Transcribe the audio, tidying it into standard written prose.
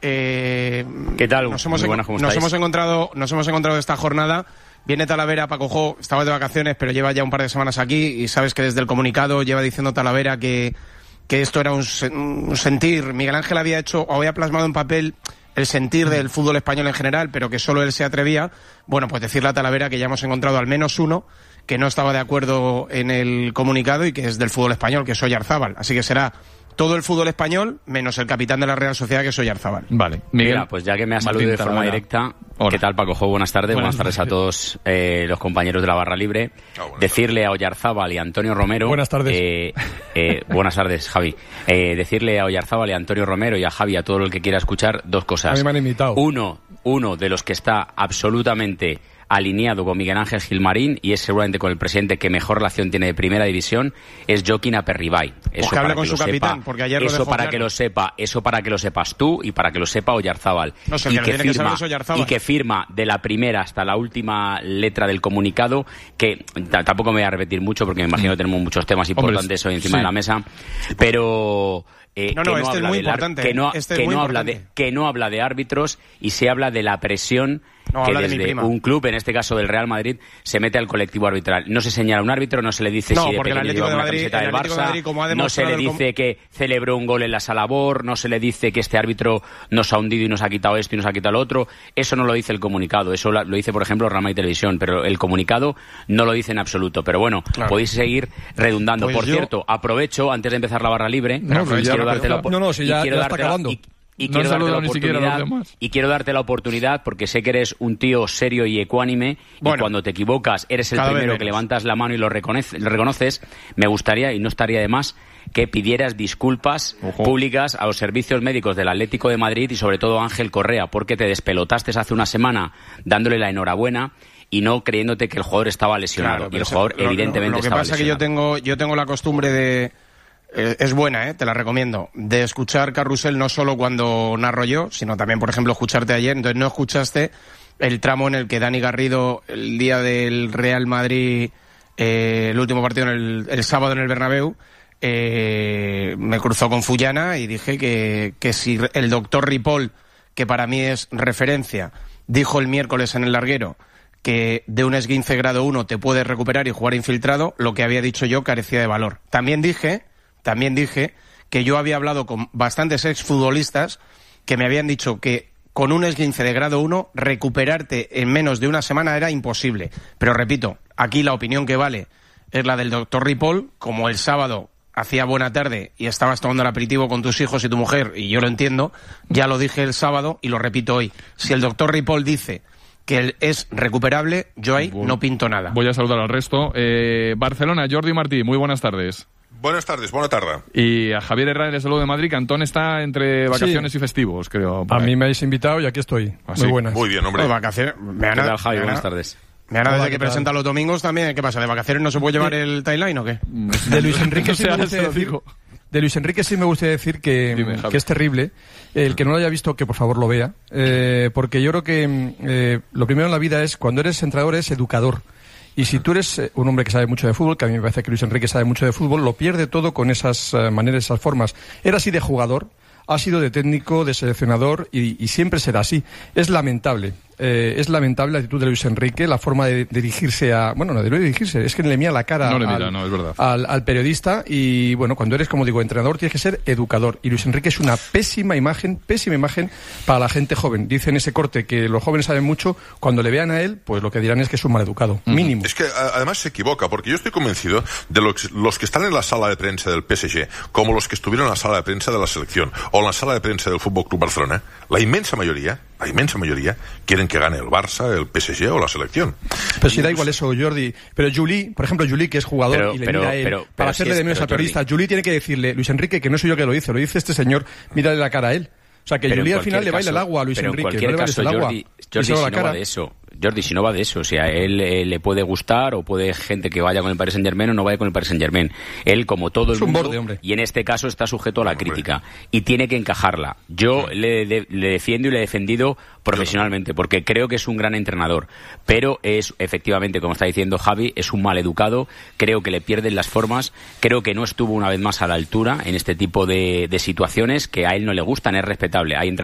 ¿Qué tal? Nos hemos encontrado esta jornada. Viene Talavera, Paco, estaba de vacaciones, pero lleva ya un par de semanas aquí y sabes que desde el comunicado lleva diciendo Talavera que esto era un sentir. Miguel Ángel había plasmado en papel el sentir del fútbol español en general, pero que solo él se atrevía. Bueno, pues decirle a Talavera que ya hemos encontrado al menos uno que no estaba de acuerdo en el comunicado y que es del fútbol español, que es Oyarzábal. Así que será todo el fútbol español, menos el capitán de la Real Sociedad, que es Oyarzábal. Vale. Mira, pues ya que me has saludado de forma directa, hola. ¿Qué tal, Paco? Buenas tardes. Buenas tardes a todos los compañeros de la Barra Libre. Decirle a Oyarzábal y a Antonio Romero... Buenas tardes. Buenas tardes, Javi. Decirle a Oyarzábal y a Antonio Romero y a Javi, a todo el que quiera escuchar, dos cosas. A mí me han invitado. Uno de los que está absolutamente alineado con Miguel Ángel Gilmarín y es seguramente con el presidente que mejor relación tiene de Primera División, es Joaquín Aperribay. Eso que hable con su capitán, porque ayer lo dejó para claro. Eso para que lo sepas tú y para que lo sepa Oyarzábal. No sé, y que firma de la primera hasta la última letra del comunicado, que tampoco me voy a repetir mucho porque me imagino que tenemos muchos temas importantes hoy encima de la mesa, pero... este es muy importante. Que no habla de árbitros y se habla de la presión que desde un club, en este caso del Real Madrid, se mete al colectivo arbitral. No se señala a un árbitro, no se le dice si de pequeño lleva una camiseta del Barça, no se le dice que celebró un gol en la sala Bor, no se le dice que este árbitro nos ha hundido y nos ha quitado esto y nos ha quitado lo otro. Eso no lo dice el comunicado, eso lo dice, por ejemplo, Rama y Televisión, pero el comunicado no lo dice en absoluto. Pero bueno, podéis seguir redundando. Pues por cierto, aprovecho, antes de empezar la Barra libre, quiero darte la oportunidad. Y quiero darte la oportunidad porque sé que eres un tío serio y ecuánime, y cuando te equivocas eres el primero que levantas la mano y lo reconoces. Me gustaría, y no estaría de más, que pidieras disculpas públicas a los servicios médicos del Atlético de Madrid y sobre todo a Ángel Correa, porque te despelotaste hace una semana dándole la enhorabuena y no creyéndote que el jugador estaba lesionado. Y el jugador evidentemente estaba lesionado. Lo que pasa es que yo tengo la costumbre de... es buena, te la recomiendo, de escuchar Carrusel no solo cuando narro yo, sino también, por ejemplo, escucharte ayer. Entonces no escuchaste el tramo en el que Dani Garrido, el día del Real Madrid, el último partido el sábado en el Bernabéu, me cruzó con Fullana y dije que si el doctor Ripoll, que para mí es referencia, dijo el miércoles en el larguero que de un esguince grado 1 te puedes recuperar y jugar infiltrado, lo que había dicho yo carecía de valor. También dije que yo había hablado con bastantes exfutbolistas que me habían dicho que con un esguince de grado 1 recuperarte en menos de una semana era imposible. Pero repito, aquí la opinión que vale es la del doctor Ripoll. Como el sábado hacía buena tarde y estabas tomando el aperitivo con tus hijos y tu mujer, y yo lo entiendo, ya lo dije el sábado y lo repito hoy. Si el doctor Ripoll dice que es recuperable, yo ahí no pinto nada. Voy a saludar al resto. Barcelona, Jordi Martí, muy buenas tardes. Buenas tardes, buena tarde. Y a Javier Herrera, el saludo de Madrid, que Antón está entre vacaciones y festivos, creo. A mí me habéis invitado y aquí estoy. Muy buenas. Muy bien, hombre. Vacaciones. Javi, buenas tardes. Desde que presenta los domingos también, ¿qué pasa? ¿De vacaciones no se puede llevar el timeline o qué? De Luis Enrique sí me gustaría decir... De Luis Enrique sí me gustaría decir que es terrible. El que no lo haya visto, que por favor lo vea. Porque yo creo que lo primero en la vida es, cuando eres entrenador, es educador. Y si tú eres un hombre que sabe mucho de fútbol, que a mí me parece que Luis Enrique sabe mucho de fútbol, lo pierde todo con esas maneras, esas formas. Era así de jugador, ha sido de técnico, de seleccionador y siempre será así. Es lamentable la actitud de Luis Enrique, la forma de dirigirse a... Bueno, no debe dirigirse, es que le mira la cara es verdad. al periodista. Y bueno, cuando eres, como digo, entrenador, tienes que ser educador. Y Luis Enrique es una pésima imagen para la gente joven. Dice en ese corte que los jóvenes saben mucho. Cuando le vean a él, pues lo que dirán es que es un maleducado, mínimo. Es que además se equivoca, porque yo estoy convencido de los que están en la sala de prensa del PSG, como los que estuvieron en la sala de prensa de la selección, o en la sala de prensa del Fútbol Club Barcelona, la inmensa mayoría quieren que gane el Barça, el PSG o la selección. Pero si da igual eso, Jordi. Pero Juli, por ejemplo, Juli, que es jugador y le mira a él, para hacerle de menos al periodista, Juli tiene que decirle, Luis Enrique, que no soy yo que lo dice este señor, mírale la cara a él. O sea, que Juli al final le baila el agua a Luis Enrique. En cualquier caso, Jordi, si no va de eso, o sea, a él le puede gustar o puede gente que vaya con el Paris Saint-Germain o no vaya con el Paris Saint-Germain. Él, como todo el mundo, borde, y en este caso está sujeto a la crítica y tiene que encajarla. Yo le defiendo y le he defendido profesionalmente porque creo que es un gran entrenador, pero es, efectivamente, como está diciendo Javi, es un mal educado. Creo que le pierden las formas, creo que no estuvo una vez más a la altura en este tipo de situaciones que a él no le gustan. Es respetable, hay